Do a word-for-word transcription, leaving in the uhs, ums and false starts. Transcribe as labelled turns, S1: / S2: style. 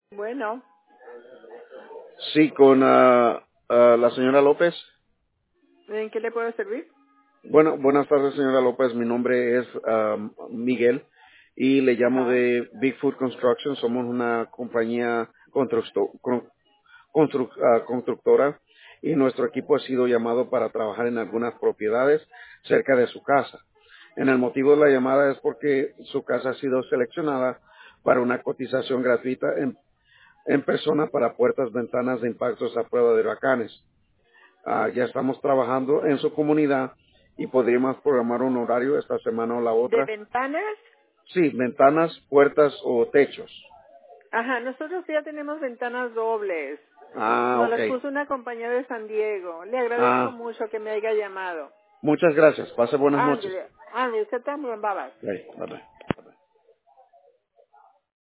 S1: Bueno,
S2: Sí, con ah, ah, la señora López.
S1: ¿en qué le puedo servir?
S2: Bueno, buenas tardes, señora López. Mi nombre es ah, Miguel y le llamo
S1: Ajá.
S2: de Bigfoot Construction. Somos una compañía constructo- con- construc- ah, constructora y nuestro equipo ha sido llamado para trabajar en algunas propiedades cerca de su casa. En el motivo de la llamada es porque su casa ha sido seleccionada para una cotización gratuita en, en persona para puertas, ventanas de impactos a prueba de huracanes. Ah, ya estamos trabajando en su comunidad y podríamos programar un horario esta semana o la
S1: ¿De
S2: otra.
S1: ventanas?
S2: Sí, ventanas, puertas o techos.
S1: Ajá, nosotros ya tenemos ventanas dobles.
S2: Ah,
S1: Nos
S2: ok.
S1: las puso una compañía de San Diego. Le agradezco
S2: Ah,
S1: mucho que me haya llamado.
S2: muchas gracias. Pase buenas noches.
S1: Ándale, ándale, usted también, bye bye.
S2: Ok, bye bye.